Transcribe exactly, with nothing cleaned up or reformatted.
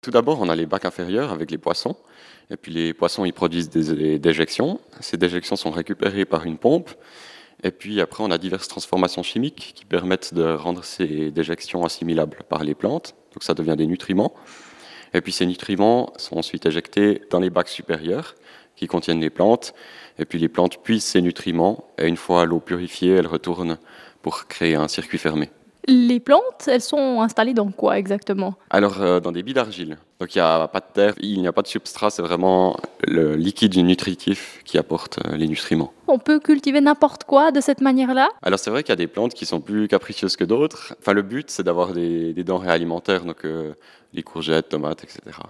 Tout d'abord, on a les bacs inférieurs avec les poissons. Et puis les poissons, ils produisent des, des déjections. Ces déjections sont récupérées par une pompe. Et puis après, on a diverses transformations chimiques qui permettent de rendre ces déjections assimilables par les plantes. Donc ça devient des nutriments. Et puis ces nutriments sont ensuite éjectés dans les bacs supérieurs qui contiennent les plantes. Et puis les plantes puisent ces nutriments. Et une fois l'eau purifiée, elles retournent pour créer un circuit fermé. Les plantes, elles sont installées dans quoi exactement? Alors, euh, dans des billes d'argile. Donc, il n'y a pas de terre, il n'y a pas de substrat, c'est vraiment le liquide nutritif qui apporte euh, les nutriments. On peut cultiver n'importe quoi de cette manière-là? Alors, c'est vrai qu'il y a des plantes qui sont plus capricieuses que d'autres. Enfin, le but, c'est d'avoir des, des denrées alimentaires, donc euh, les courgettes, tomates, et cetera.